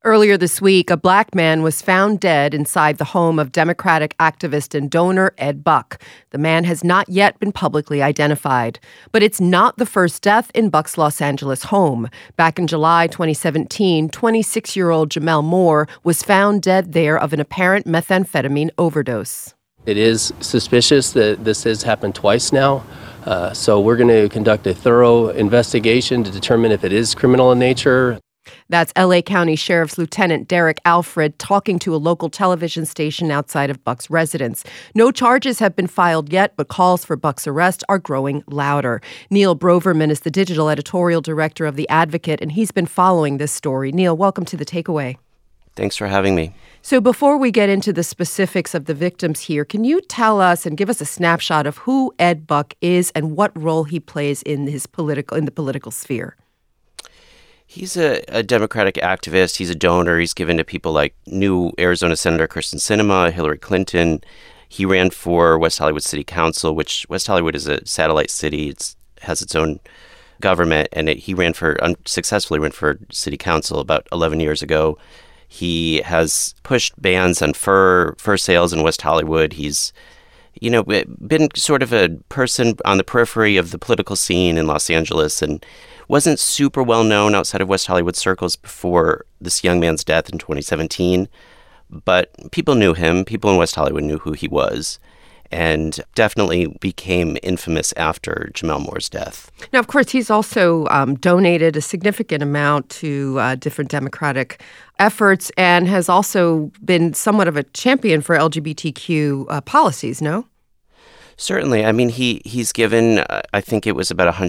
Earlier this week, a black man was found dead inside the home of Democratic activist and donor Ed Buck. The man has not yet been publicly identified. But it's not the first death in Buck's Los Angeles home. Back in July 2017, 26-year-old Jamel Moore was found dead there of an apparent methamphetamine overdose. It is suspicious that this has happened twice now. So we're going to conduct a thorough investigation to determine if it is criminal in nature. That's L.A. County Sheriff's Lieutenant Derek Alfred talking to a local television station outside of Buck's residence. No charges have been filed yet, but calls for Buck's arrest are growing louder. Neil Broverman is the digital editorial director of The Advocate, and he's been following this story. Neil, welcome to The Takeaway. Thanks for having me. So before we get into the specifics of the victims here, can you tell us and give us a snapshot of who Ed Buck is and what role he plays in the political sphere? He's a Democratic activist. He's a donor. He's given to people like new Arizona Senator Kyrsten Sinema, Hillary Clinton. He ran for West Hollywood City Council, which West Hollywood is a satellite city. It has its own government, and he unsuccessfully ran for city council about 11 years ago. He has pushed bans on fur sales in West Hollywood. He's been sort of a person on the periphery of the political scene in Los Angeles and wasn't super well known outside of West Hollywood circles before this young man's death in 2017. But people knew him. People in West Hollywood knew who he was, and definitely became infamous after Jamel Moore's death. Now, of course, he's also donated a significant amount to different Democratic efforts and has also been somewhat of a champion for LGBTQ policies, no? Certainly. I mean, he's given, I think it was about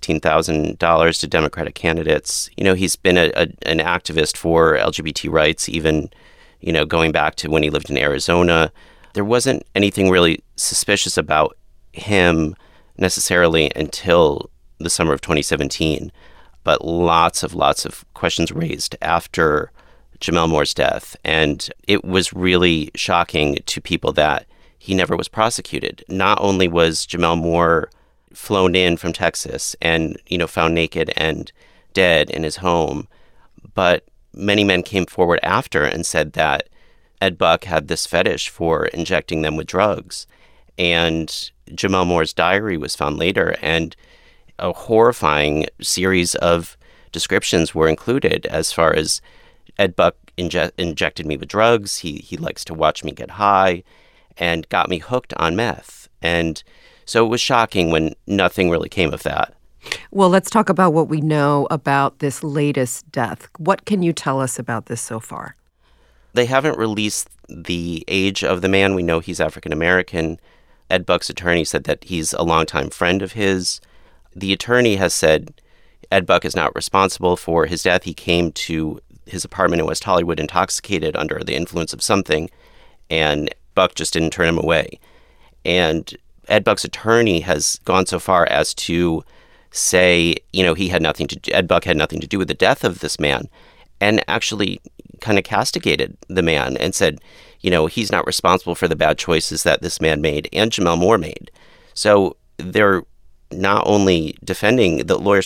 $116,000 to Democratic candidates. He's been an activist for LGBT rights, even, going back to when he lived in Arizona. There wasn't anything really suspicious about him necessarily until the summer of 2017. But lots of questions raised after Jamel Moore's death. And it was really shocking to people that he never was prosecuted. Not only was Jamel Moore flown in from Texas and, found naked and dead in his home, but many men came forward after and said that Ed Buck had this fetish for injecting them with drugs. And Jamel Moore's diary was found later, and a horrifying series of descriptions were included as far as Ed Buck injected me with drugs. He likes to watch me get high and got me hooked on meth. And so it was shocking when nothing really came of that. Well, let's talk about what we know about this latest death. What can you tell us about this so far? They haven't released the age of the man. We know he's African American. Ed Buck's attorney said that he's a longtime friend of his. The attorney has said Ed Buck is not responsible for his death. He came to his apartment in West Hollywood intoxicated under the influence of something, and Buck just didn't turn him away. And Ed Buck's attorney has gone so far as to say, Ed Buck had nothing to do with the death of this man, and actually kind of castigated the man and said, he's not responsible for the bad choices that this man made and Jamel Moore made. So they're not only defending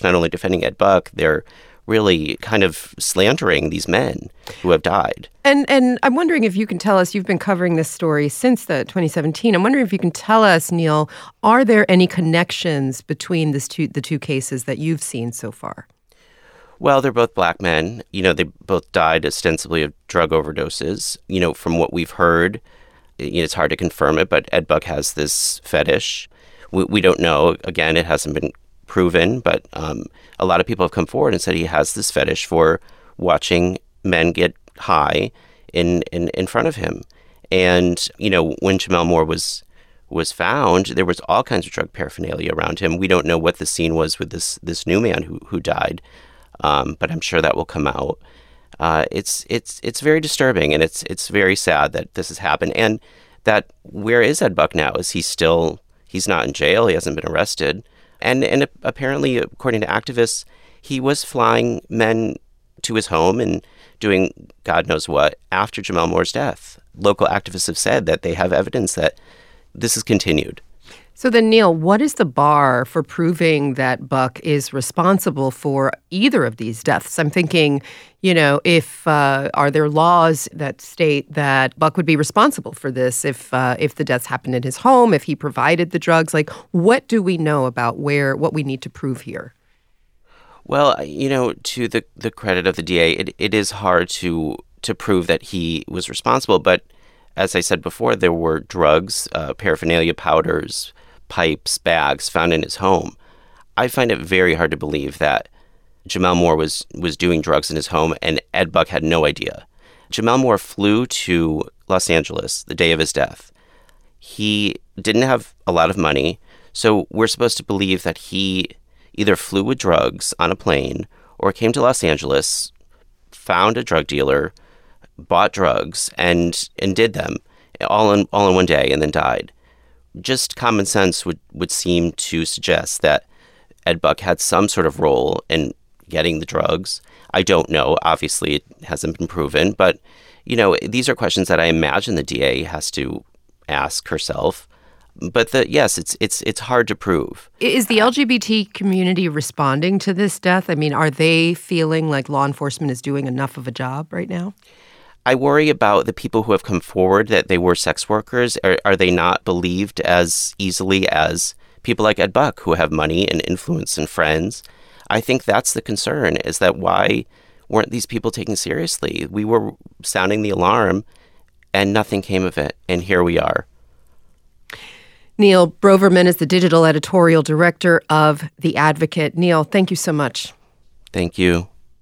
Ed Buck, they're really kind of slandering these men who have died. And I'm wondering if you can tell us, you've been covering this story since the 2017. I'm wondering if you can tell us, Neil, are there any connections between the two cases that you've seen so far? Well, they're both black men. They both died ostensibly of drug overdoses. From what we've heard, it's hard to confirm it, but Ed Buck has this fetish. We don't know. Again, it hasn't been proven, but a lot of people have come forward and said he has this fetish for watching men get high in front of him. And, when Jamel Moore was found, there was all kinds of drug paraphernalia around him. We don't know what the scene was with this new man who died, but I'm sure that will come out. It's very disturbing, and it's very sad that this has happened. And that, where is Ed Buck now? He's not in jail. He hasn't been arrested. And apparently, according to activists, he was flying men to his home and doing God knows what after Jamel Moore's death. Local activists have said that they have evidence that this has continued. So then, Neil, what is the bar for proving that Buck is responsible for either of these deaths? I'm thinking, if are there laws that state that Buck would be responsible for this if the deaths happened in his home, if he provided the drugs? Like, what do we know about what we need to prove here? Well, to the credit of the DA, it is hard to prove that he was responsible. But as I said before, there were drugs, paraphernalia, powders, pipes, bags found in his home. I find it very hard to believe that Jamel Moore was doing drugs in his home and Ed Buck had no idea. Jamel Moore flew to Los Angeles the day of his death. He didn't have a lot of money, so we're supposed to believe that he either flew with drugs on a plane or came to Los Angeles, found a drug dealer, bought drugs, and did them all in one day and then died. Just common sense would seem to suggest that Ed Buck had some sort of role in getting the drugs. I don't know. Obviously, it hasn't been proven. But, these are questions that I imagine the DA has to ask herself. But yes, it's hard to prove. Is the LGBT community responding to this death? I mean, are they feeling like law enforcement is doing enough of a job right now? I worry about the people who have come forward that they were sex workers. Are they not believed as easily as people like Ed Buck who have money and influence and friends? I think that's the concern, is that why weren't these people taken seriously? We were sounding the alarm and nothing came of it. And here we are. Neil Broverman is the digital editorial director of The Advocate. Neil, thank you so much. Thank you.